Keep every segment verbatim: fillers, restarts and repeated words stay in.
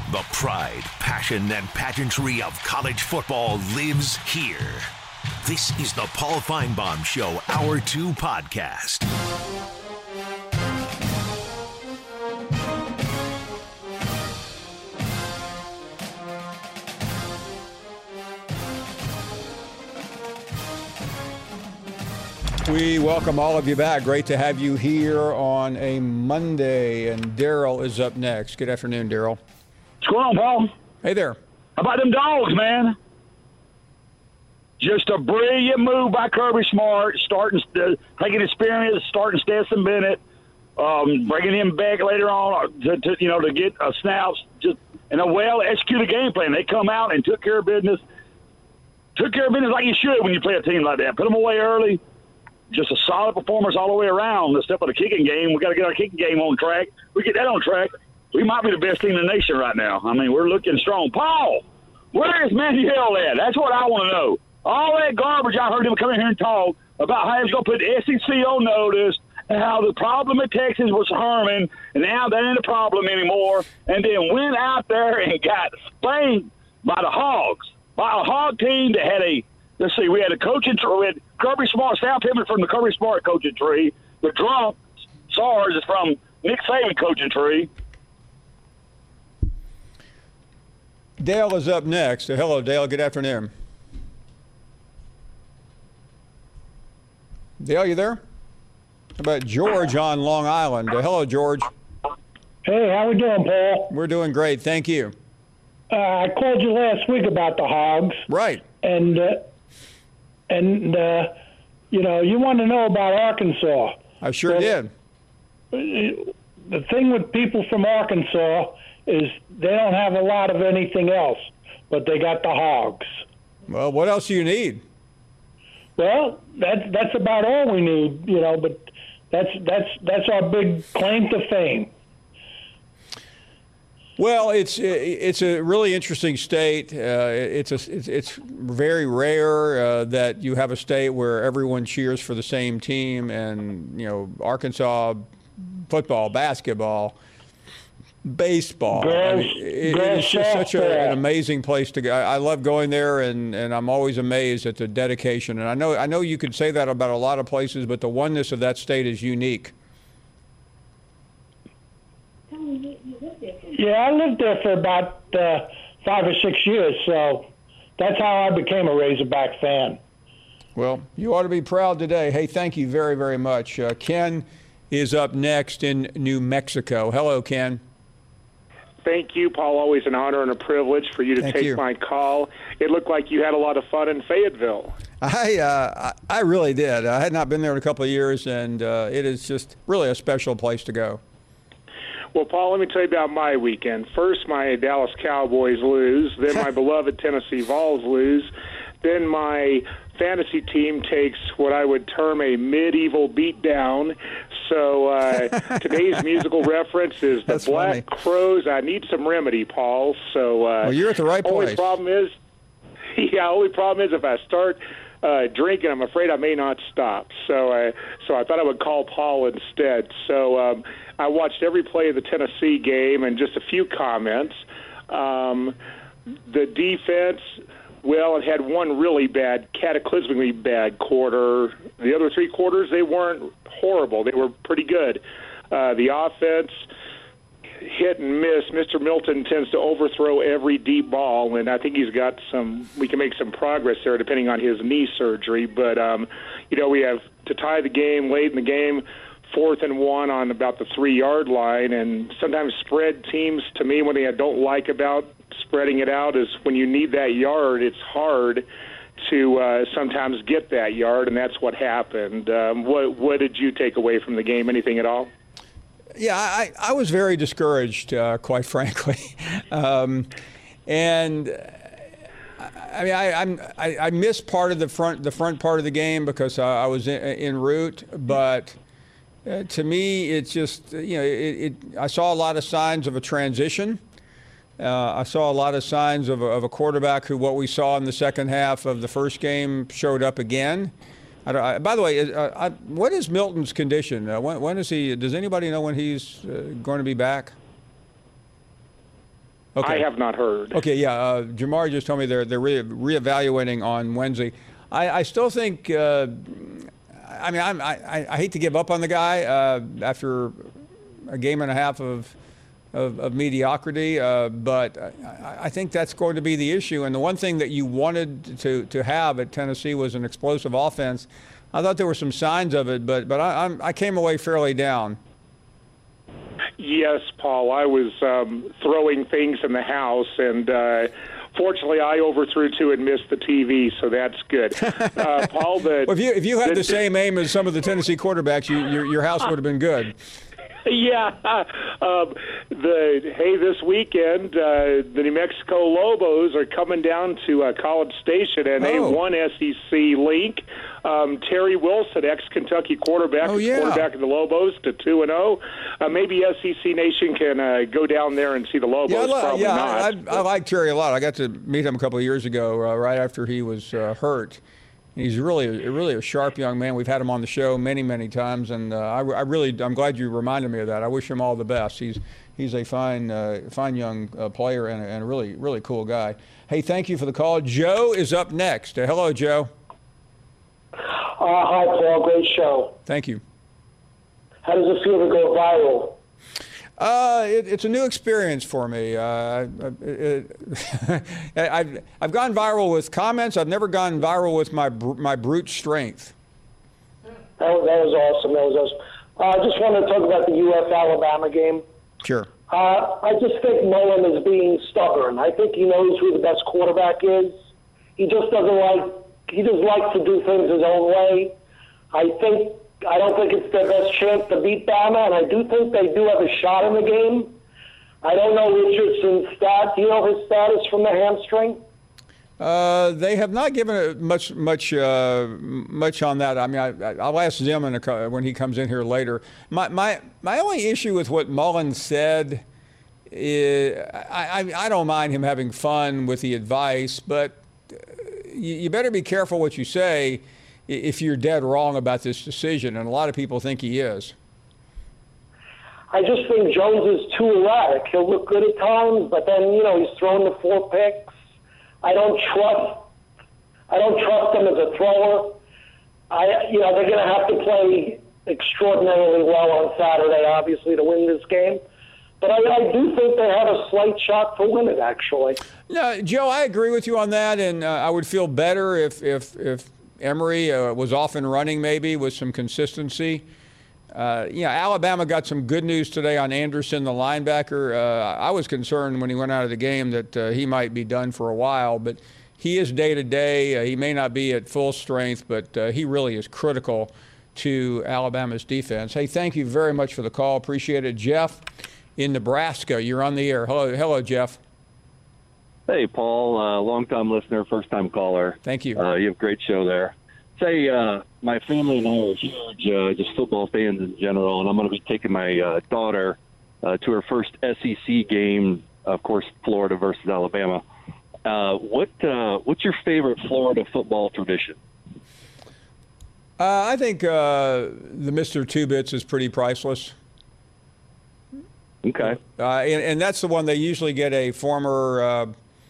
The pride, passion, and pageantry of college football lives here. This is the Paul Finebaum Show, Hour two podcast. We welcome all of you back. Great to have you here on a Monday. And Daryl is up next. Good afternoon, Daryl. What's going on, Paul? Hey there. How about them dogs, man? Just a brilliant move by Kirby Smart, starting, uh, taking experience, starting Stetson Bennett, um, bringing him back later on to, to you know to get a snaps, just and a well executed game plan. They come out and took care of business, took care of business like you should when you play a team like that. Put them away early. Just a solid performance all the way around. The step of the kicking game, we got to get our kicking game on track. We get that on track, we might be the best team in the nation right now. I mean, we're looking strong. Paul, where is Manuel at? That's what I want to know. All that garbage I heard him come in here and talk about how he was going to put the S E C on notice and how the problem at Texas was Herman, and now that ain't a problem anymore, and then went out there and got spanked by the Hogs, by a Hog team that had a, let's see, we had a coaching tree, we had Kirby Smart, Sal Pittman from the Kirby Smart coaching tree, the drunk SARS is from Nick Saban coaching tree. Dale is up next. So hello, Dale. Good afternoon. Dale, you there? How about George on Long Island? Uh, hello, George. Hey, how we doing, Paul? We're doing great. Thank you. Uh, I called you last week about the Hogs. Right. And, uh, and uh, you know, you want to know about Arkansas. I sure well, did. The thing with people from Arkansas is they don't have a lot of anything else, but they got the Hogs. Well, what else do you need? Well, that's that's about all we need, you know. But that's that's that's our big claim to fame. Well, it's it's a really interesting state. Uh, it's a it's, it's very rare uh, that you have a state where everyone cheers for the same team, and you know, Arkansas football, basketball, baseball. I mean, it, it's just such a, an amazing place to go. I love going there, and, and I'm always amazed at the dedication. And I know I know you could say that about a lot of places, but the oneness of that state is unique. Yeah, I lived there for about uh, five or six years, so that's how I became a Razorback fan. Well, you ought to be proud today. Hey, thank you very, very much. Uh, Ken is up next in New Mexico. Hello, Ken. Thank you, Paul. Always an honor and a privilege for you to Thank take you. my call. It looked like you had a lot of fun in Fayetteville. I uh, I really did. I had not been there in a couple of years, and uh, it is just really a special place to go. Well, Paul, let me tell you about my weekend. First, my Dallas Cowboys lose. Then my beloved Tennessee Vols lose. Then my fantasy team takes what I would term a medieval beatdown. So uh, today's musical reference is the That's Black funny. Crows. I need some remedy, Paul. So uh, Well, you're at the right only place. problem is, yeah, only problem is if I start uh, drinking, I'm afraid I may not stop. So, uh, so I thought I would call Paul instead. So um, I watched every play of the Tennessee game, and just a few comments. Um, the defense. Well, it had one really bad, cataclysmically bad quarter. The other three quarters, they weren't horrible. They were pretty good. Uh, the offense, hit and miss. Mister Milton tends to overthrow every deep ball, and I think he's got some – we can make some progress there depending on his knee surgery. But, um, you know, we have to tie the game late in the game, fourth and one on about the three-yard line, and sometimes spread teams, to me, one thing I don't like about – spreading it out is when you need that yard, it's hard to uh, sometimes get that yard, and that's what happened. Um, what, what did you take away from the game? Anything at all? Yeah, I, I was very discouraged, uh, quite frankly. um, and I mean, I, I'm, I, I missed part of the front the front part of the game because uh, I was in, en route, but uh, to me, it's just, you know, it, it, I saw a lot of signs of a transition. Uh, I saw a lot of signs of a, of a quarterback who, what we saw in the second half of the first game, showed up again. I don't, I, by the way, uh, I, what is Milton's condition? Uh, when, when is he? Does anybody know when he's uh, going to be back? Okay. I have not heard. Okay, yeah. Uh, Jamar just told me they're they're re- reevaluating on Wednesday. I, I still think. Uh, I mean, I'm, I I hate to give up on the guy uh, after a game and a half of of, of mediocrity, uh, but I, I think that's going to be the issue. And the one thing that you wanted to to have at Tennessee was an explosive offense. I thought there were some signs of it, but but I I'm, I came away fairly down. Yes, Paul. I was um, throwing things in the house, and uh, fortunately, I overthrew two and missed the T V, so that's good. Uh, Paul, the well, if you if you had the, the same aim as some of the Tennessee quarterbacks, you, your your house would have been good. Yeah. Um, the hey, this weekend, uh, the New Mexico Lobos are coming down to uh, College Station, and they Oh. won S E C link. Um, Terry Wilson, ex-Kentucky quarterback, Oh, is yeah. quarterback of the Lobos to two and zero. Uh, maybe S E C Nation can uh, go down there and see the Lobos. Yeah, I, li- Probably yeah, not. I, I, I like Terry a lot. I got to meet him a couple of years ago, uh, right after he was uh, hurt. He's really, really a sharp young man. We've had him on the show many, many times, and uh, I, I really, I'm glad you reminded me of that. I wish him all the best. He's, he's a fine, uh, fine young uh, player and a, and a really, really cool guy. Hey, thank you for the call. Joe is up next. Uh, hello, Joe. Uh, hi, Paul. Great show. Thank you. How does it feel to go viral? Uh, it, it's a new experience for me. Uh, it, I've I've gone viral with comments. I've never gone viral with my br- my brute strength. That was, that was awesome. That was awesome. Uh, I just wanted to talk about the U F Alabama game. Sure. Uh, I just think Mullen is being stubborn. I think he knows who the best quarterback is. He just doesn't like. He just likes to do things his own way. I think. I don't think it's their best chance to beat Bama, and I do think they do have a shot in the game. I don't know Richardson's stat. Do you know his status from the hamstring? Uh, they have not given it much much uh, much on that. I mean, I, I'll ask Zim in a, when he comes in here later. My my my only issue with what Mullen said is I, I I don't mind him having fun with the advice, but you, you better be careful what you say if you're dead wrong about this decision, and a lot of people think he is. I just think Jones is too erratic. He'll look good at times, but then, you know, he's thrown the four picks. I don't trust I don't trust him as a thrower. I you know, they're gonna have to play extraordinarily well on Saturday, obviously, to win this game. But I, I do think they have a slight shot to win it, actually. No, Joe, I agree with you on that, and uh, I would feel better if if if Emory uh, was off and running, maybe with some consistency. Uh, you know, Alabama got some good news today on Anderson, the linebacker. Uh, I was concerned when he went out of the game that uh, he might be done for a while, but he is day to day. He may not be at full strength, but uh, he really is critical to Alabama's defense. Hey, thank you very much for the call. Appreciate it. Jeff in Nebraska, you're on the air. Hello, hello, Jeff. Hey, Paul, uh, long-time listener, first-time caller. Thank you. Uh, you have a great show there. Say, uh, my family and I are huge uh, just football fans in general, and I'm going to be taking my uh, daughter uh, to her first S E C game, of course, Florida versus Alabama. Uh, what uh, What's your favorite Florida football tradition? Uh, I think uh, the Mister Two Bits is pretty priceless. Okay. Uh, and, and that's the one they usually get a former uh,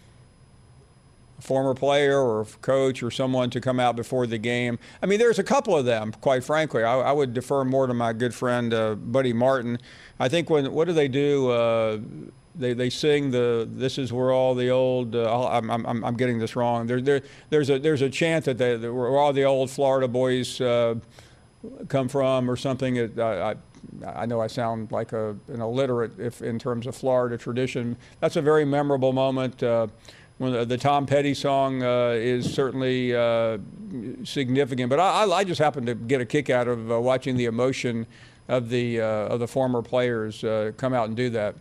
former player or coach or someone to come out before the game. I mean, there's a couple of them, quite frankly. I, I would defer more to my good friend, uh, Buddy Martin. I think when, what do they do? Uh, they they sing the, this is where all the old, uh, I'm, I'm, I'm getting this wrong. There, there, there's, a, there's a chant that they, where all the old Florida boys uh, come from or something. It, I, I, I know I sound like a, an illiterate if in terms of Florida tradition. That's a very memorable moment. Uh, when the, the Tom Petty song uh, is certainly uh, significant, but I, I just happen to get a kick out of uh, watching the emotion of the uh, of the former players uh, come out and do that.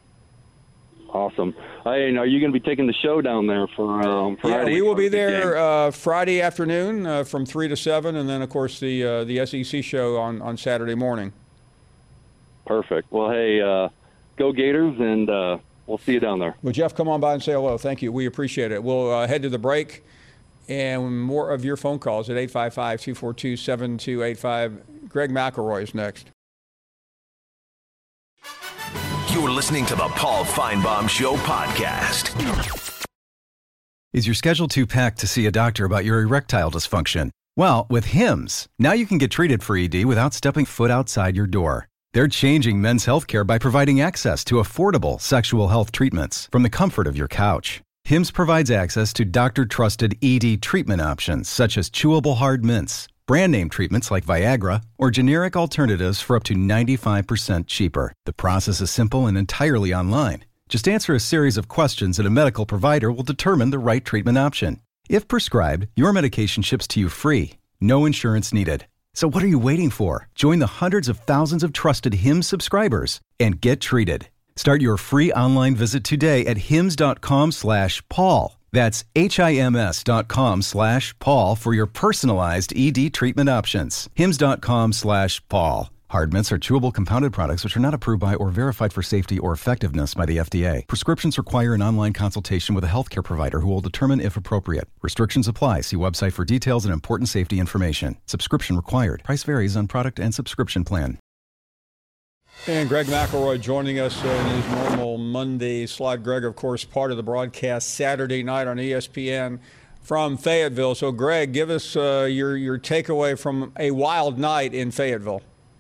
Awesome. Hey, and are you going to be taking the show down there for um, Friday? Yeah, we will be the there uh, Friday afternoon uh, from three to seven, and then of course the uh, the S E C show on, on Saturday morning. Perfect. Well, hey, uh, go Gators, and uh, we'll see you down there. Well, Jeff, come on by and say hello. Thank you. We appreciate it. We'll uh, head to the break, and more of your phone calls at eight five five, two four two, seven two eight five. Greg McElroy is next. You're listening to the Paul Feinbaum Show podcast. Is your schedule too packed to see a doctor about your erectile dysfunction? Well, with Hims, now you can get treated for E D without stepping foot outside your door. They're changing men's healthcare by providing access to affordable sexual health treatments from the comfort of your couch. Hims provides access to doctor-trusted E D treatment options such as chewable hard mints, brand name treatments like Viagra, or generic alternatives for up to ninety-five percent cheaper. The process is simple and entirely online. Just answer a series of questions and a medical provider will determine the right treatment option. If prescribed, your medication ships to you free. No insurance needed. So what are you waiting for? Join the hundreds of thousands of trusted Hims subscribers and get treated. Start your free online visit today at hims.com slash Paul. That's H-I-M-S dot com slash Paul for your personalized E D treatment options. Hims.com slash Paul. Hard mints are chewable compounded products which are not approved by or verified for safety or effectiveness by the F D A. Prescriptions require an online consultation with a healthcare provider who will determine if appropriate. Restrictions apply. See website for details and important safety information. Subscription required. Price varies on product and subscription plan. And Greg McElroy joining us uh, in his normal Monday slot. Greg, of course, part of the broadcast Saturday night on E S P N from Fayetteville. So, Greg, give us uh, your, your takeaway from a wild night in Fayetteville.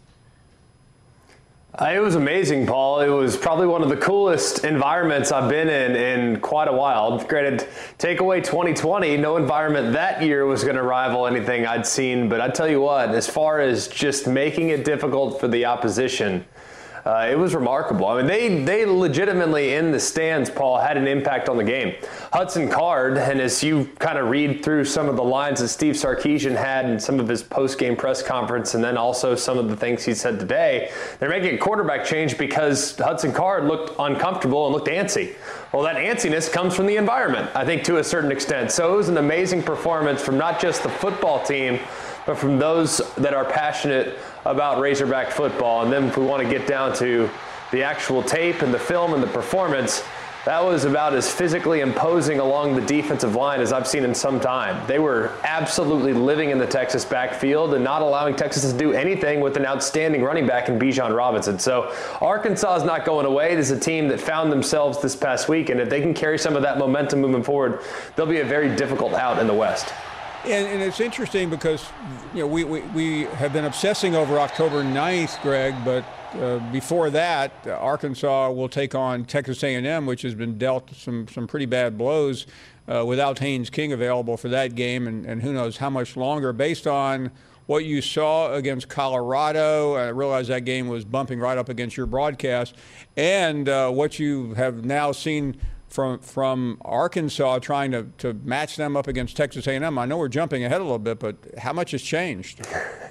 Uh, it was amazing, Paul. It was probably one of the coolest environments I've been in in quite a while. Granted, takeaway twenty twenty, no environment that year was going to rival anything I'd seen. But I tell you what, as far as just making it difficult for the opposition, Uh, it was remarkable. I mean, they they legitimately in the stands, Paul, had an impact on the game. Hudson Card, and as you kind of read through some of the lines that Steve Sarkisian had in some of his post-game press conference, and then also some of the things he said today, they're making a quarterback change because Hudson Card looked uncomfortable and looked antsy. Well, that antsiness comes from the environment, I think, to a certain extent. So it was an amazing performance from not just the football team, but from those that are passionate about Razorback football. And then if we want to get down to the actual tape and the film and the performance, that was about as physically imposing along the defensive line as I've seen in some time. They were absolutely living in the Texas backfield and not allowing Texas to do anything with an outstanding running back in Bijan Robinson. So Arkansas is not going away. It is a team that found themselves this past week, and if they can carry some of that momentum moving forward, they'll be a very difficult out in the West. And, and it's interesting because, you know, we, we, we have been obsessing over October ninth, Greg, but uh, before that, uh, Arkansas will take on Texas A and M, which has been dealt some, some pretty bad blows uh, without Haynes King available for that game, and, and who knows how much longer. Based on what you saw against Colorado, I realize that game was bumping right up against your broadcast, and uh, what you have now seen from from Arkansas trying to, to match them up against Texas A and M. I know we're jumping ahead a little bit, but how much has changed?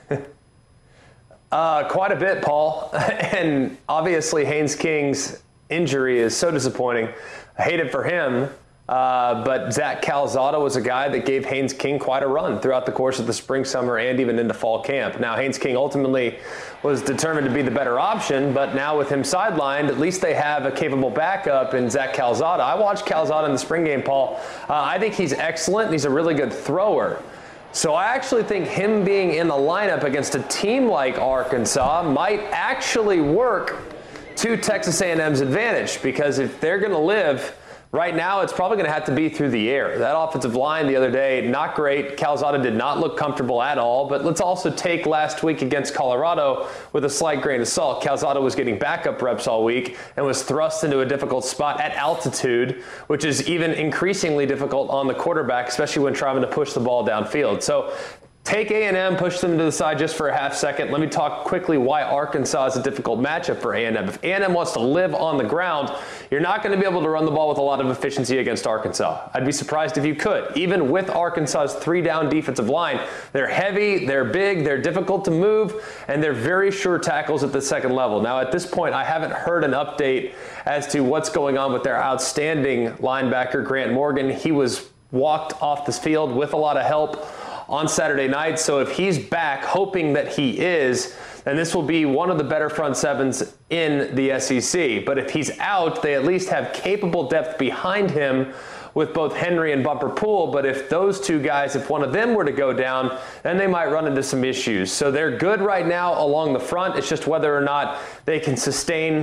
uh, quite a bit, Paul. And obviously Haynes King's injury is so disappointing. I hate it for him. Uh, but Zach Calzada was a guy that gave Haynes King quite a run throughout the course of the spring, summer, and even into fall camp. Now, Haynes King ultimately was determined to be the better option, but now with him sidelined, at least they have a capable backup in Zach Calzada. I watched Calzada in the spring game, Paul. Uh, I think he's excellent, and he's a really good thrower. So I actually think him being in the lineup against a team like Arkansas might actually work to Texas A and M's advantage, because if they're going to live right now, it's probably going to have to be through the air. That offensive line the other day, not great. Calzada did not look comfortable at all. But let's also take last week against Colorado with a slight grain of salt. Calzada was getting backup reps all week and was thrust into a difficult spot at altitude, which is even increasingly difficult on the quarterback, especially when trying to push the ball downfield. So take A and M, push them to the side just for a half second. Let me talk quickly why Arkansas is a difficult matchup for A and M. If A and M wants to live on the ground, you're not going to be able to run the ball with a lot of efficiency against Arkansas. I'd be surprised if you could. Even with Arkansas's three-down defensive line, they're heavy, they're big, they're difficult to move, and they're very sure tackles at the second level. Now, at this point, I haven't heard an update as to what's going on with their outstanding linebacker, Grant Morgan. He was walked off this field with a lot of help on Saturday night. So if he's back, hoping that he is, then this will be one of the better front sevens in the S E C. But if he's out, they at least have capable depth behind him with both Henry and Bumper Poole. But if those two guys, if one of them were to go down, then they might run into some issues. So they're good right now along the front. It's just whether or not they can sustain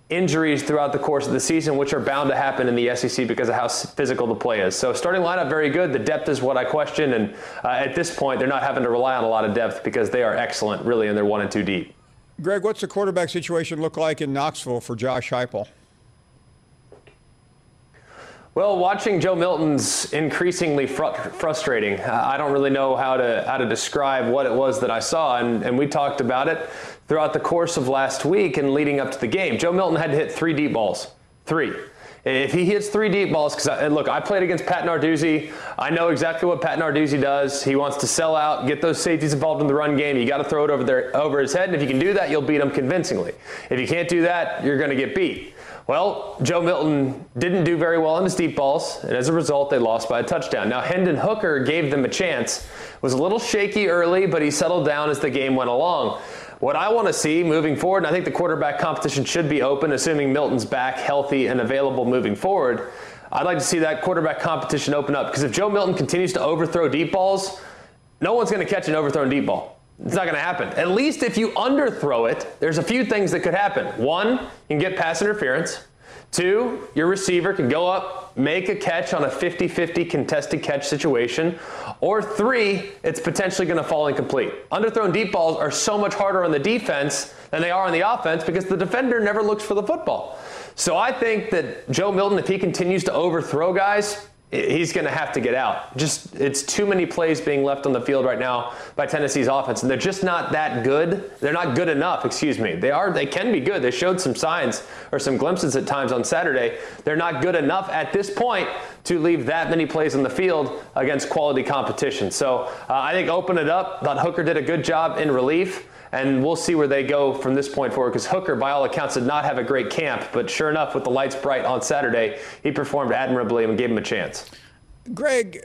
injuries throughout the course of the season, which are bound to happen in the S E C because of how physical the play is. So starting lineup, very good. The depth is what I question. And uh, at this point, they're not having to rely on a lot of depth because they are excellent, really, and they're one and two deep. Greg, what's the quarterback situation look like in Knoxville for Josh Heupel? Well, watching Joe Milton's increasingly fr- frustrating. Uh, I don't really know how to how to describe what it was that I saw, and, and we talked about it throughout the course of last week and leading up to the game. Joe Milton had to hit three deep balls. Three. If he hits three deep balls, because look, I played against Pat Narduzzi. I know exactly what Pat Narduzzi does. He wants to sell out, get those safeties involved in the run game. You got to throw it over there over his head, and if you can do that, you'll beat him convincingly. If you can't do that, you're going to get beat. Well, Joe Milton didn't do very well on his deep balls, and as a result, they lost by a touchdown. Now, Hendon Hooker gave them a chance. Was a little shaky early, but he settled down as the game went along. What I want to see moving forward, and I think the quarterback competition should be open, assuming Milton's back, healthy, and available moving forward. I'd like to see that quarterback competition open up, because if Joe Milton continues to overthrow deep balls, no one's going to catch an overthrown deep ball. It's not going to happen. At least if you underthrow it, there's a few things that could happen. One, you can get pass interference. Two, your receiver can go up, make a catch on a fifty-fifty contested catch situation. Or three, it's potentially going to fall incomplete. Underthrown deep balls are so much harder on the defense than they are on the offense because the defender never looks for the football. So I think that Joe Milton, if he continues to overthrow guys, he's going to have to get out. Just it's too many plays being left on the field right now by Tennessee's offense, and they're just not that good. They're not good enough, excuse me. They are. They can be good. They showed some signs or some glimpses at times on Saturday. They're not good enough at this point to leave that many plays on the field against quality competition. So uh, I think open it up. Thought Hooker did a good job in relief. And we'll see where they go from this point forward, because Hooker, by all accounts, did not have a great camp. But sure enough, with the lights bright on Saturday, he performed admirably and gave him a chance. Greg,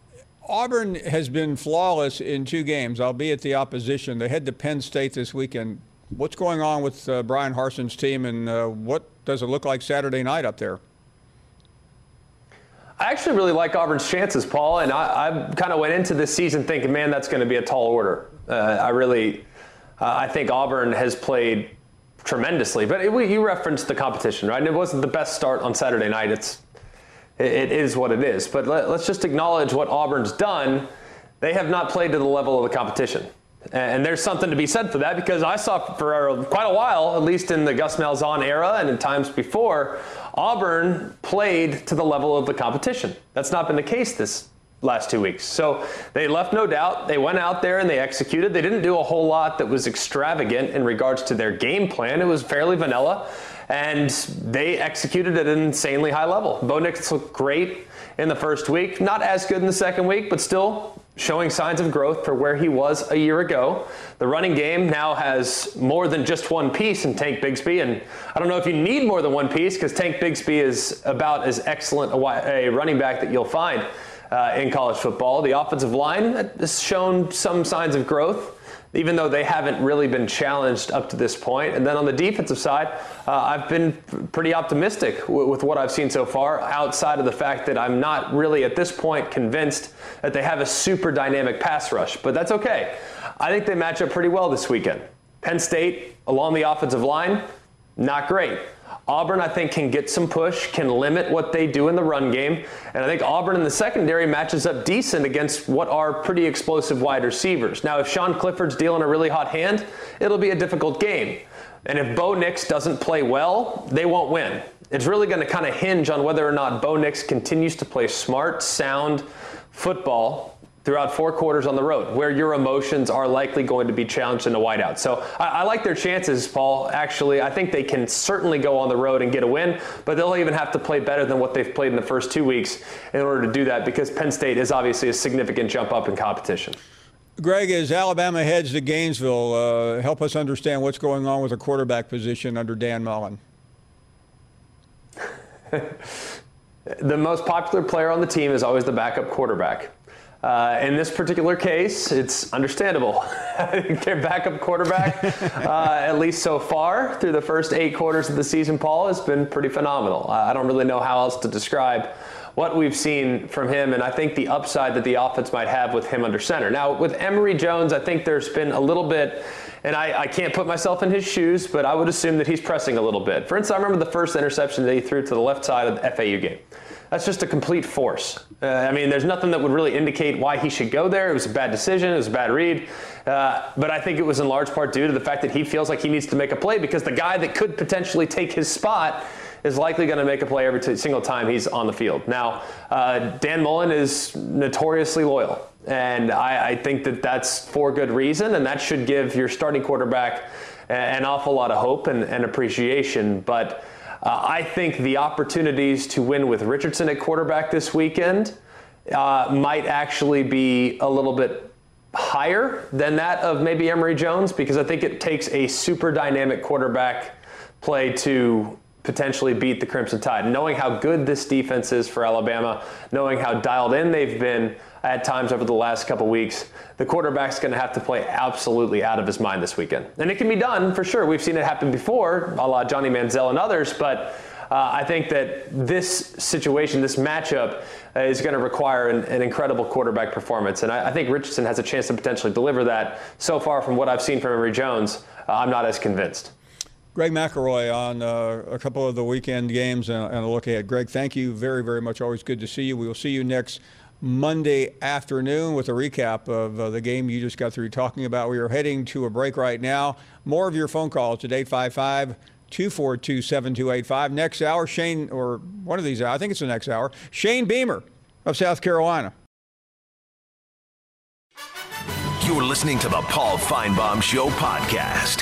Auburn has been flawless in two games, albeit the opposition. They head to Penn State this weekend. What's going on with uh, Brian Harson's team, and uh, what does it look like Saturday night up there? I actually really like Auburn's chances, Paul. And I, I kind of went into this season thinking, man, that's going to be a tall order. Uh, I really... Uh, I think Auburn has played tremendously, but it, you referenced the competition, right? And it wasn't the best start on Saturday night. It's, it, it is what it is. But let, let's just acknowledge what Auburn's done. They have not played to the level of the competition. And there's something to be said for that, because I saw for quite a while, at least in the Gus Malzahn era and in times before, Auburn played to the level of the competition. That's not been the case this last two weeks. So they left no doubt. They went out there and they executed. They didn't do a whole lot that was extravagant in regards to their game plan. It was fairly vanilla, and they executed at an insanely high level. Bo Nix looked great in the first week, not as good in the second week, but still showing signs of growth for where he was a year ago. The running game now has more than just one piece in Tank Bigsby, and I don't know if you need more than one piece, because Tank Bigsby is about as excellent a running back that you'll find Uh, in college football. The offensive line has shown some signs of growth, even though they haven't really been challenged up to this point. And then on the defensive side, uh, I've been pretty optimistic w- with what I've seen so far, outside of the fact that I'm not really at this point convinced that they have a super dynamic pass rush. But that's okay. I think they match up pretty well this weekend. Penn State, along the offensive line, not great. Auburn, I think, can get some push, can limit what they do in the run game. And I think Auburn in the secondary matches up decent against what are pretty explosive wide receivers. Now, if Sean Clifford's dealing a really hot hand, it'll be a difficult game. And if Bo Nix doesn't play well, they won't win. It's really going to kind of hinge on whether or not Bo Nix continues to play smart, sound football throughout four quarters on the road, where your emotions are likely going to be challenged in a whiteout. So I, I like their chances, Paul. Actually, I think they can certainly go on the road and get a win, but they'll even have to play better than what they've played in the first two weeks in order to do that, because Penn State is obviously a significant jump up in competition. Greg, as Alabama heads to Gainesville, uh, help us understand what's going on with the quarterback position under Dan Mullen. The most popular player on the team is always the backup quarterback. Uh, in this particular case, it's understandable. I think their backup quarterback, uh, at least so far, through the first eight quarters of the season, Paul, has been pretty phenomenal. I don't really know how else to describe what we've seen from him, and I think the upside that the offense might have with him under center. Now, with Emory Jones, I think there's been a little bit, and I, I can't put myself in his shoes, but I would assume that he's pressing a little bit. For instance, I remember the first interception that he threw to the left side of the F A U game. That's just a complete force. Uh, I mean, there's nothing that would really indicate why he should go there. It was a bad decision. It was a bad read. Uh, but I think it was in large part due to the fact that he feels like he needs to make a play because the guy that could potentially take his spot is likely going to make a play every t- single time he's on the field. Now, uh, Dan Mullen is notoriously loyal. And I, I think that that's for good reason. And that should give your starting quarterback a- an awful lot of hope and, and appreciation. But Uh, I think the opportunities to win with Richardson at quarterback this weekend uh, might actually be a little bit higher than that of maybe Emory Jones, because I think it takes a super dynamic quarterback play to potentially beat the Crimson Tide. Knowing how good this defense is for Alabama, knowing how dialed in they've been at times over the last couple weeks, the quarterback's going to have to play absolutely out of his mind this weekend. And it can be done, for sure. We've seen it happen before, a la Johnny Manziel and others, but uh, I think that this situation, this matchup, uh, is going to require an, an incredible quarterback performance. And I, I think Richardson has a chance to potentially deliver that. So far, from what I've seen from Emory Jones, uh, I'm not as convinced. Greg McElroy on uh, a couple of the weekend games and, and a look ahead. Greg, thank you very, very much. Always good to see you. We will see you next Monday afternoon with a recap of uh, the game you just got through talking about. We are heading to a break right now. More of your phone calls at eight five five, two four two, seven two eight five. Next hour, Shane, or one of these, I think it's the next hour, Shane Beamer of South Carolina. You're listening to the Paul Feinbaum Show podcast.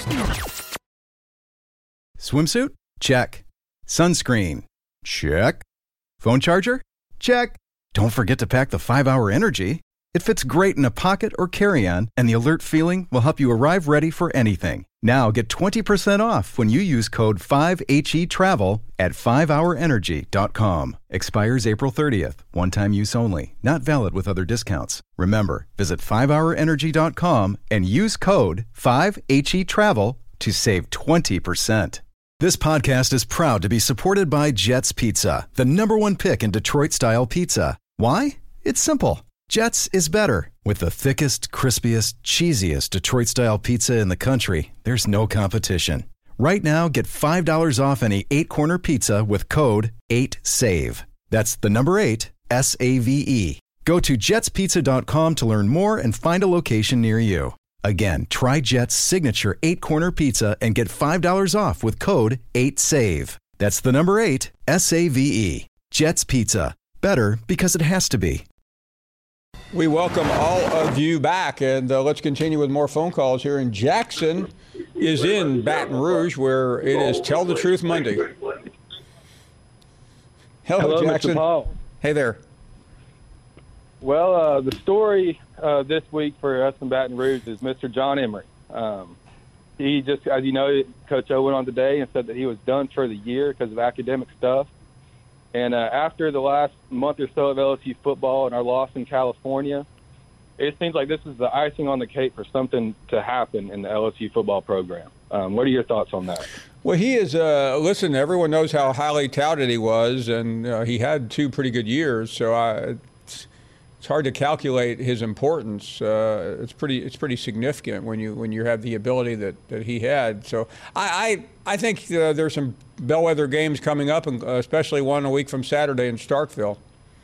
Swimsuit? Check. Sunscreen? Check. Phone charger? Check. Don't forget to pack the five hour Energy. It fits great in a pocket or carry-on, and the alert feeling will help you arrive ready for anything. Now get twenty percent off when you use code five H E travel at five hour energy dot com. Expires April thirtieth. One-time use only. Not valid with other discounts. Remember, visit five hour energy dot com and use code five H E travel to save twenty percent. This podcast is proud to be supported by Jets Pizza, the number one pick in Detroit-style pizza. Why? It's simple. Jets is better. With the thickest, crispiest, cheesiest Detroit-style pizza in the country, there's no competition. Right now, get five dollars off any eight-corner pizza with code eight save. That's the number eight, S A V E. Go to jets pizza dot com to learn more and find a location near you. Again, try Jet's signature eight-corner pizza and get five dollars off with code eight save. That's the number eight, S A V E. Jet's Pizza. Better because it has to be. We welcome all of you back, and uh, let's continue with more phone calls here. And Jackson is in Baton Rouge, where it is Tell the Truth Monday. Hello, Hello, Jackson. Mister Paul. Hey there. Well, uh, the story uh, this week for us in Baton Rouge is Mister John Emery. Um, he just, as you know, Coach O went on today and said that he was done for the year because of academic stuff. And uh, after the last month or so of L S U football and our loss in California, it seems like this is the icing on the cake for something to happen in the L S U football program. Um, what are your thoughts on that? Well, he is, uh, listen, everyone knows how highly touted he was, and uh, he had two pretty good years, so I, it's, it's hard to calculate his importance. Uh, it's pretty it's pretty significant when you when you have the ability that, that he had. So I I, I think uh, there's some bellwether games coming up, and especially one a week from Saturday in Starkville.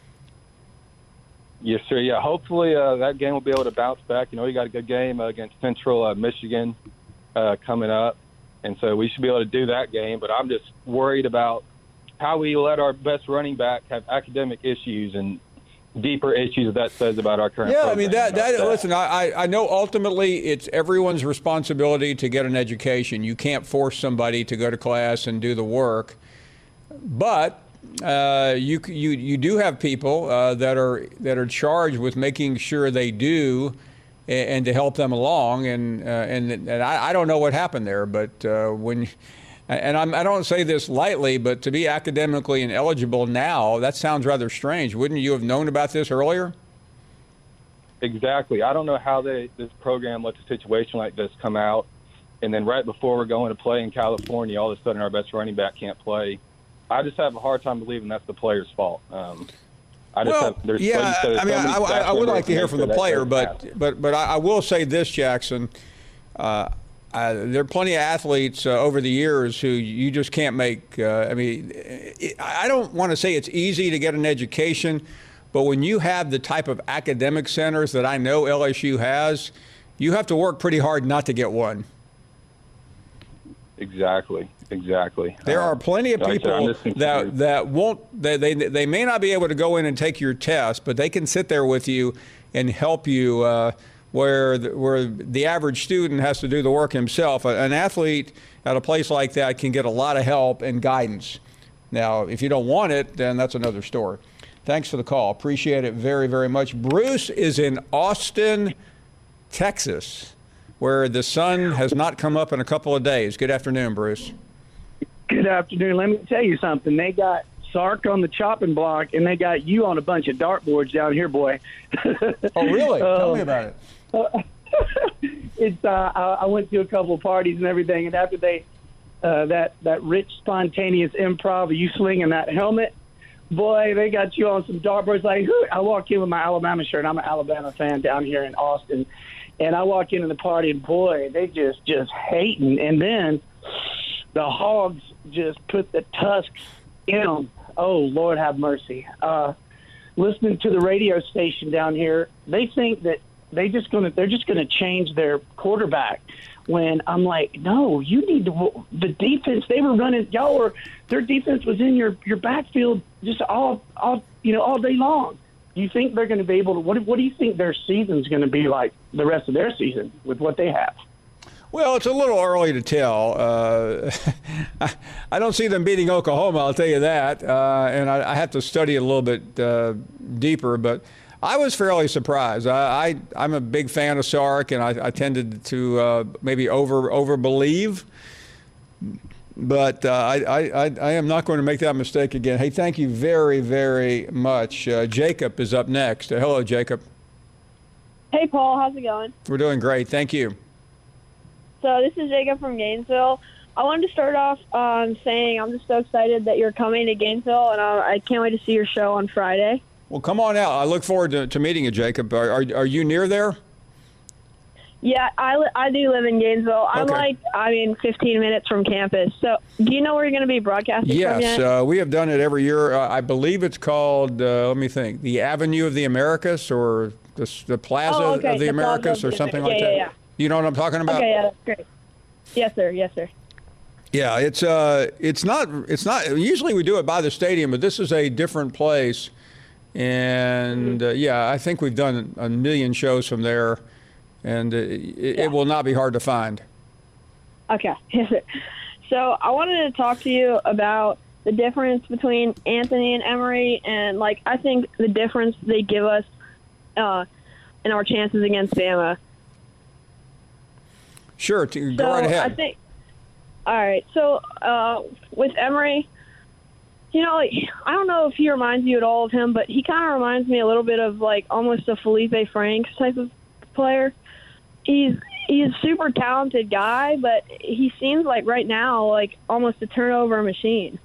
Yes, sir. Yeah, hopefully uh, that game will be able to bounce back. You know, we got a good game uh, against Central uh, Michigan uh, coming up, and so we should be able to do that game. But I'm just worried about how we let our best running back have academic issues and deeper issues that says about our current yeah, program. I mean, that, that, that. listen, I, I know ultimately it's everyone's responsibility to get an education. You can't force somebody to go to class and do the work. But uh, you, you, you do have people uh, that are that are charged with making sure they do and, and to help them along. And, uh, and, and I, I don't know what happened there, but uh, when And I'm, I don't say this lightly, but to be academically ineligible now, that sounds rather strange. Wouldn't you have known about this earlier? Exactly. I don't know how they this program lets a situation like this come out, and then right before we're going to play in California, all of a sudden our best running back can't play. I just have a hard time believing that's the player's fault. Um, I just well, have, there's, yeah, like said, I mean, I, I, I would like to hear from the player, but happen. but but I, I will say this, Jackson. Uh, uh, there are plenty of athletes uh, over the years who you just can't make. Uh, I mean, it, I don't want to say it's easy to get an education, but when you have the type of academic centers that I know L S U has, you have to work pretty hard not to get one. Exactly. Exactly. There are plenty of people that that won't. They, they they may not be able to go in and take your test, but they can sit there with you and help you. Uh, where the, where the average student has to do the work himself. An athlete at a place like that can get a lot of help and guidance. Now, if you don't want it, then that's another story. Thanks for the call. Appreciate it very, very much. Bruce is in Austin, Texas, where the sun has not come up in a couple of days. Good afternoon, Bruce. Good afternoon. Let me tell you something. They got Sark on the chopping block, and they got you on a bunch of dartboards down here, boy. Oh, really? um, Tell me about it. Uh, it's. Uh, I went to a couple of parties and everything, and after they, uh, that that rich, spontaneous improv of you slinging that helmet, boy, they got you on some dartboards. Like, who? I walk in with my Alabama shirt. I'm an Alabama fan down here in Austin, and I walk into the party, and boy, they just just hating. And then the Hogs just put the tusks in them. Oh, Lord have mercy. Uh, listening to the radio station down here, they think that they just gonna they're just gonna change their quarterback. When I'm like, no, you need to. The defense they were running, y'all were their defense was in your your backfield just all all you know all day long. You think they're going to be able to? What what do you think their season's going to be like? The rest of their season with what they have. Well, it's a little early to tell. Uh, I don't see them beating Oklahoma, I'll tell you that. Uh, and I, I have to study it a little bit uh, deeper. But I was fairly surprised. I, I, I'm a big fan of Sark, and I, I tended to uh, maybe over over believe. But uh, I, I, I am not going to make that mistake again. Hey, thank you very, very much. Uh, Jacob is up next. Uh, hello, Jacob. Hey, Paul. How's it going? We're doing great. Thank you. So this is Jacob from Gainesville. I wanted to start off um, saying I'm just so excited that you're coming to Gainesville, and I, I can't wait to see your show on Friday. Well, come on out. I look forward to, to meeting you, Jacob. Are, are, are you near there? Yeah, I, li- I do live in Gainesville. I'm Okay. like, I mean, fifteen minutes from campus. So do you know where you're going to be broadcasting from Yes, yet? uh, we have done it every year. Uh, I believe it's called, uh, let me think, the Avenue of the Americas or the, the Plaza Oh, okay, of the the Plaza Americas of or the something Americas. like Yeah, that. yeah, yeah. You know what I'm talking about? Okay, yeah, that's great. Yes, sir. Yes, sir. Yeah, it's uh, it's not, it's not. Usually we do it by the stadium, but this is a different place, and uh, yeah, I think we've done a million shows from there, and uh, it, Yeah. it will not be hard to find. Okay. Yes, sir. So I wanted to talk to you about the difference between Anthony and Emory, and like I think the difference they give us uh, in our chances against Bama. Sure, to, So go right ahead. I think. All right. So uh, with Emory, you know, like, I don't know if he reminds you at all of him, but he kind of reminds me a little bit of like almost a Felipe Franks type of player. He's he's a super talented guy, but he seems like right now like almost a turnover machine.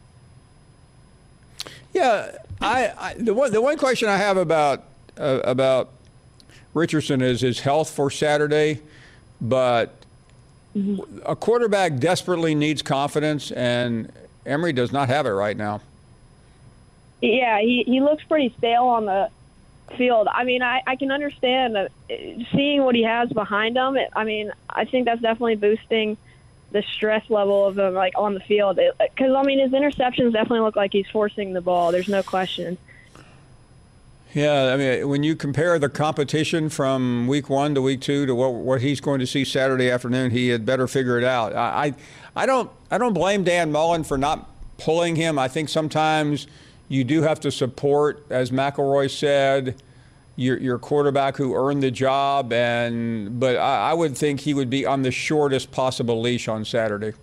Yeah, I, I the one the one question I have about uh, about Richardson is his health for Saturday, but a quarterback desperately needs confidence, and Emory does not have it right now. Yeah, he, he looks pretty stale on the field. I mean, I, I can understand that seeing what he has behind him. It, I mean, I think that's definitely boosting the stress level of him, like, on the field. Because, I mean, his interceptions definitely look like he's forcing the ball. There's no question. Yeah, I mean, when you compare the competition from week one to week two to what what he's going to see Saturday afternoon, he had better figure it out. I, I, I don't I don't blame Dan Mullen for not pulling him. I think sometimes you do have to support, as McElroy said, your your quarterback who earned the job. And but I, I would think he would be on the shortest possible leash on Saturday.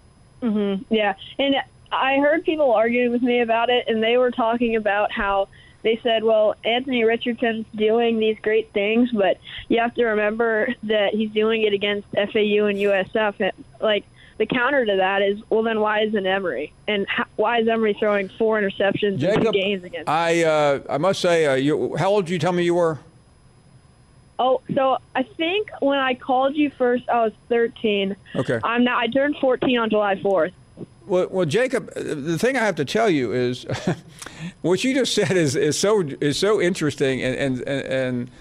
Mm-hmm. Yeah, and I heard people arguing with me about it, and they were talking about how they said, well, Anthony Richardson's doing these great things, but you have to remember that he's doing it against F A U and U S F. Like, the counter to that is, well, then why isn't Emory? And how, why is Emory throwing four interceptions Jacob, in two games against him? I, uh, I must say, uh, you, how old did you tell me you were? Oh, so I think when I called you first, I was thirteen. Okay. I'm now. I turned fourteen on July fourth. Well, well, Jacob, the thing I have to tell you is, what you just said is, is so is so interesting, and and and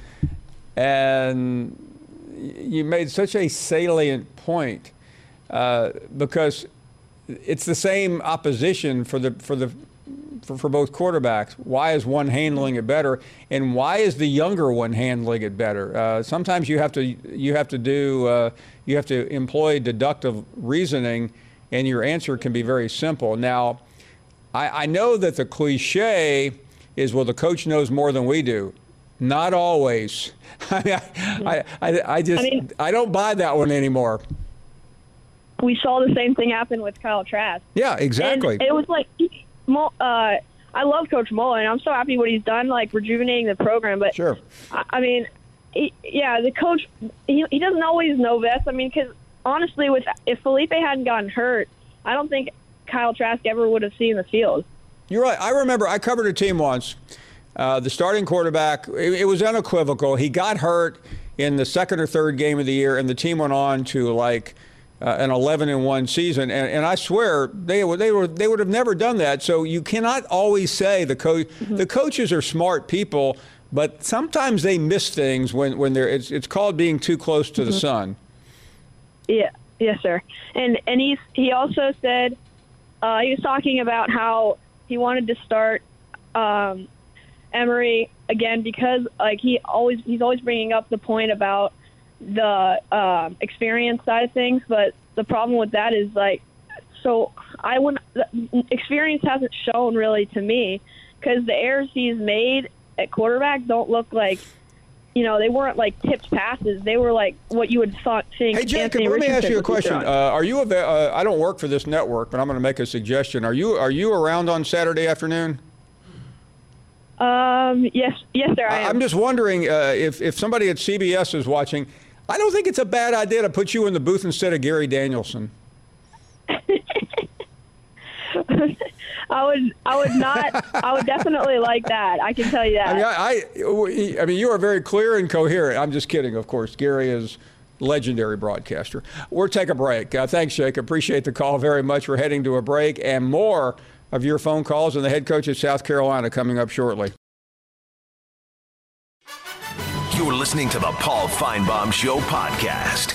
and you made such a salient point, uh, because it's the same opposition for the for the. For, for both quarterbacks. Why is one handling it better, and why is the younger one handling it better? Uh, sometimes you have to you have to do uh, you have to employ deductive reasoning, and your answer can be very simple. Now, I, I know that the cliche is, well, the coach knows more than we do. Not always. I, mean, I, I, I just I, mean, I don't buy that one anymore. We saw the same thing happen with Kyle Trask. Yeah, exactly. And it was like. Uh, I love Coach Mullen. I'm so happy what he's done, like rejuvenating the program. But sure. I, I mean, he, yeah, the coach he, he doesn't always know best. I mean, because honestly, with if Felipe hadn't gotten hurt, I don't think Kyle Trask ever would have seen the field. You're right. I remember I covered a team once. Uh, the starting quarterback, it, it was unequivocal. He got hurt in the second or third game of the year, and the team went on to like. Uh, an eleven and one season, and, and I swear they were they were they would have never done that. So you cannot always say the coach mm-hmm. the coaches are smart people, but sometimes they miss things when, when they're it's it's called being too close to mm-hmm. the sun. Yeah, yes, sir. And and he's he also said uh, he was talking about how he wanted to start um, Emory again because like he always he's always bringing up the point about the uh, experience side of things, but the problem with that is like, so I wouldn't, experience hasn't shown really to me because the errors he's made at quarterback don't look like, you know, they weren't like tipped passes. They were like what you would thought think. Hey, Jacob, Anthony let me Richardson ask you a question. Uh, are you, a, uh, I don't work for this network, but I'm going to make a suggestion. Are you, are you around on Saturday afternoon? Um, yes, yes, sir, I am. I'm just wondering uh, if, if somebody at C B S is watching, I don't think it's a bad idea to put you in the booth instead of Gary Danielson. I would, I would not, I would definitely like that. I can tell you that. I mean, I, I, I mean, you are very clear and coherent. I'm just kidding, of course. Gary is legendary broadcaster. We'll take a break. Uh, thanks, Jake. Appreciate the call very much. We're heading to a break, and more of your phone calls and the head coach of South Carolina coming up shortly. You're listening to the Paul Feinbaum Show podcast.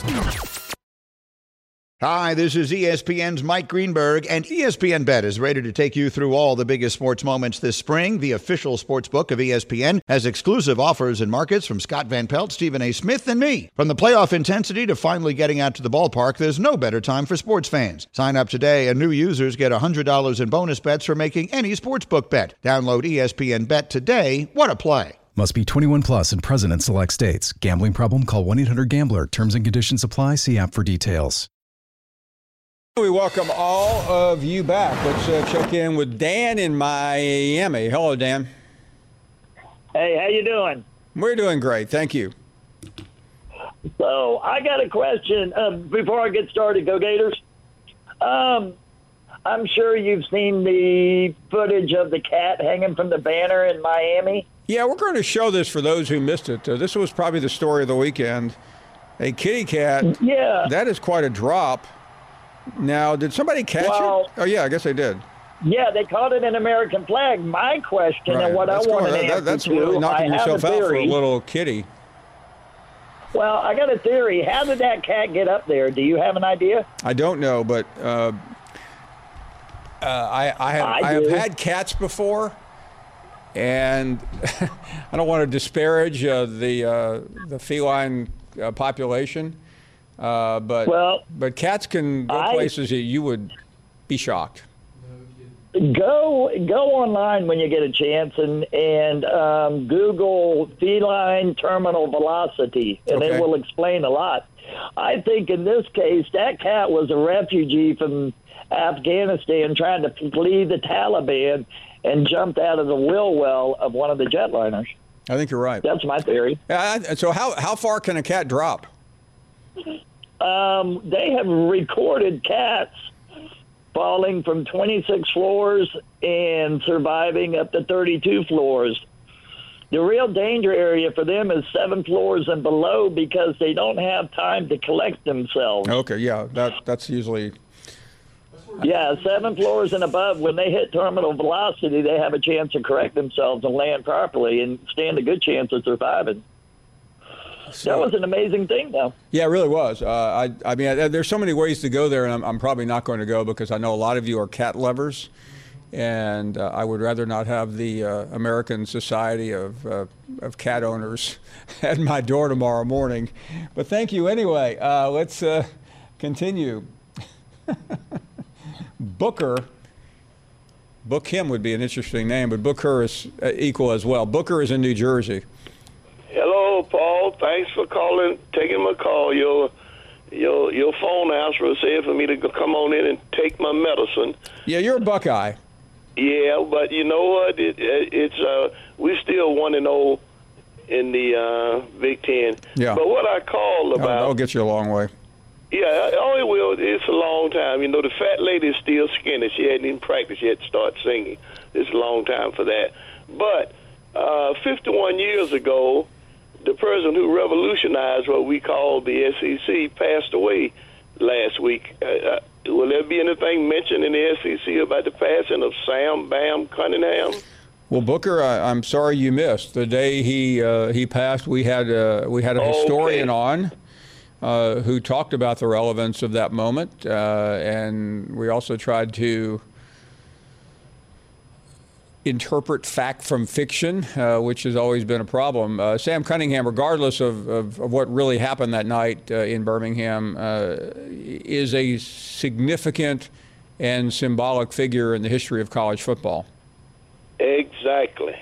Hi, this is E S P N's Mike Greenberg, and E S P N Bet is ready to take you through all the biggest sports moments this spring. The official sports book of E S P N has exclusive offers and markets from Scott Van Pelt, Stephen A. Smith, and me. From the playoff intensity to finally getting out to the ballpark, there's no better time for sports fans. Sign up today, and new users get one hundred dollars in bonus bets for making any sportsbook bet. Download E S P N Bet today. What a play. Must be twenty-one plus and present in select states. Gambling problem? Call one eight hundred gambler. Terms and conditions apply. See app for details. We welcome all of you back. Let's uh, check in with Dan in Miami. Hello, Dan. Hey, how you doing? We're doing great. Thank you. So I got a question. Uh, before I get started, go Gators. Um, I'm sure you've seen the footage of the cat hanging from the banner in Miami. Yeah, we're going to show this for those who missed it. Uh, this was probably the story of the weekend. A kitty cat. Yeah. That is quite a drop. Now, did somebody catch well, it? Oh, yeah, I guess they did. Yeah, they caught it an American flag. My question right. and what that's I want to that, answer That's to, really knocking I yourself out for a little kitty. Well, I got a theory. How did that cat get up there? Do you have an idea? I don't know, but uh, uh, I, I, have, I, I have had cats before. And I don't want to disparage uh, the uh, the feline uh, population, uh, but well, but cats can go I, places that you would be shocked. Go go online when you get a chance and and um, Google feline terminal velocity, and okay. it will explain a lot. I think in this case, that cat was a refugee from Afghanistan trying to flee the Taliban. and jumped out of the wheel well of one of the jetliners. I think you're right. That's my theory. Yeah. So how how far can a cat drop? Um, they have recorded cats falling from twenty-six floors and surviving up to thirty-two floors. The real danger area for them is seven floors and below because they don't have time to collect themselves. Okay, yeah, that that's usually... Yeah, seven floors and above, when they hit terminal velocity, they have a chance to correct themselves and land properly and stand a good chance of surviving. So, that was an amazing thing, though. Yeah, it really was. Uh, I, I mean, I, there's so many ways to go there, and I'm, I'm probably not going to go because I know a lot of you are cat lovers, and uh, I would rather not have the uh, American Society of, uh, of Cat Owners at my door tomorrow morning. But thank you anyway. Uh, let's uh, continue. Booker, Book him would be an interesting name, but Book her is uh, equal as well. Booker is in New Jersey. Hello, Paul. Thanks for calling, taking my call. Your your your phone answer said for me to come on in and take my medicine. Yeah, you're a Buckeye. Yeah, but you know what? It, it, it's uh, we still one and zero in the uh, Big Ten. Yeah. But what I called about, that'll get you a long way. Yeah, oh, it will. It's a long time. You know, the fat lady is still skinny. She hadn't even practiced yet to start singing. It's a long time for that. But uh, fifty-one years ago, the person who revolutionized what we call the S E C passed away last week. Uh, uh, will there be anything mentioned in the S E C about the passing of Sam Bam Cunningham? Well, Booker, I, I'm sorry you missed the day he uh, he passed. We had uh, we had a historian okay. on. Uh, who talked about the relevance of that moment, uh, and we also tried to interpret fact from fiction, uh, which has always been a problem. Uh, Sam Cunningham, regardless of, of, of what really happened that night uh, in Birmingham, uh, is a significant and symbolic figure in the history of college football. Exactly.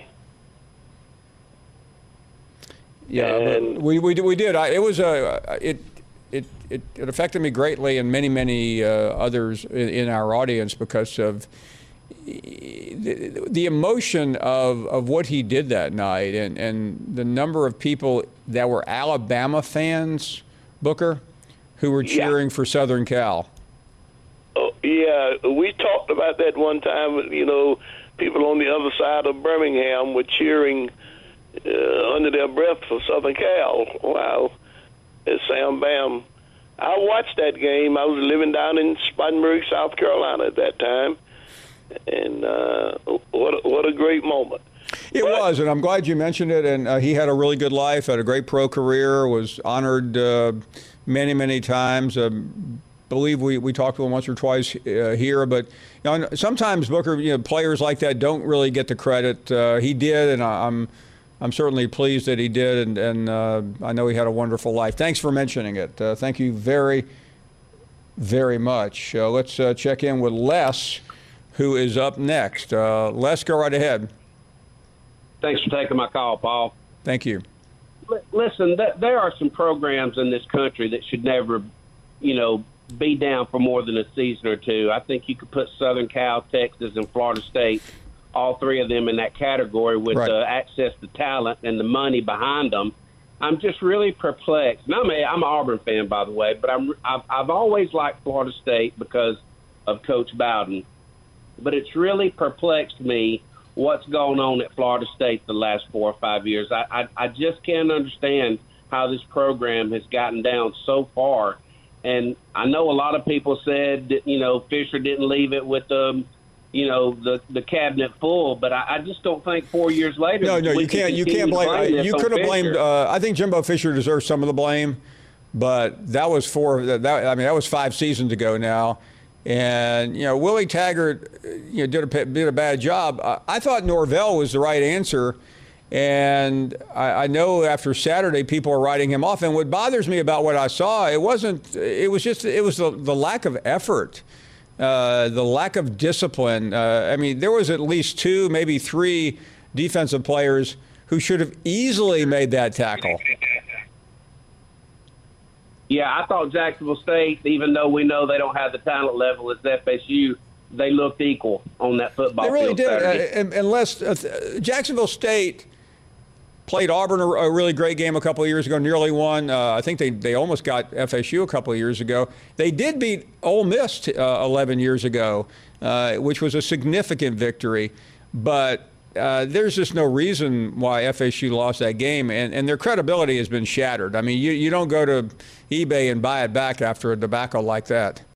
Yeah, and we we we did. I, it was a it. It, it, it affected me greatly and many, many uh, others in, in our audience because of the, the emotion of, of what he did that night and, and the number of people that were Alabama fans, Booker, who were cheering yeah. for Southern Cal. Oh, yeah, we talked about that one time. You know, people on the other side of Birmingham were cheering uh, under their breath for Southern Cal. Wow. Sam Bam. I watched that game. I was living down in Spartanburg, South Carolina at that time, and uh, what a, what a great moment. It but, was, and I'm glad you mentioned it. And uh, he had a really good life, had a great pro career, was honored uh, many, many times. I um, believe we, we talked to him once or twice uh, here, but you know, sometimes Booker, you know, players like that don't really get the credit. Uh, he did, and I, I'm. I'm certainly pleased that he did, and, and uh, I know he had a wonderful life. Thanks for mentioning it. Uh, thank you very, very much. Uh, let's uh, check in with Les, who is up next. Uh, Les, go right ahead. Thanks for taking my call, Paul. Thank you. L- listen, th- there are some programs in this country that should never, you know, be down for more than a season or two. I think you could put Southern Cal, Texas, and Florida State, all three of them in that category with right. uh, access to talent and the money behind them. I'm just really perplexed. And I'm, a, I'm an Auburn fan, by the way, but I'm, I've, I've always liked Florida State because of Coach Bowden. But it's really perplexed me what's going on at Florida State the last four or five years. I, I, I just can't understand how this program has gotten down so far. And I know a lot of people said that, you know, Fisher didn't leave it with them. You know, the the cabinet full, but I, I just don't think four years later. No, no, you can't. You can't blame. blame you could have blamed. Uh, I think Jimbo Fisher deserves some of the blame, but that was four. That I mean, that was five seasons ago now, and you know, Willie Taggart, you know, did a did a bad job. I, I thought Norvell was the right answer, and I, I know after Saturday people are writing him off. And what bothers me about what I saw, it wasn't. It was just. It was the, the lack of effort. Uh, the lack of discipline. Uh, I mean, there was at least two, maybe three defensive players who should have easily made that tackle. Yeah, I thought Jacksonville State, even though we know they don't have the talent level as F S U, they looked equal on that football They really field did, Saturday. uh, unless uh, Jacksonville State played Auburn a, a really great game a couple of years ago, nearly won. Uh, I think they, they almost got F S U a couple of years ago. They did beat Ole Miss uh, eleven years ago, uh, which was a significant victory. But uh, there's just no reason why F S U lost that game, and, and their credibility has been shattered. I mean, you, you don't go to eBay and buy it back after a debacle like that.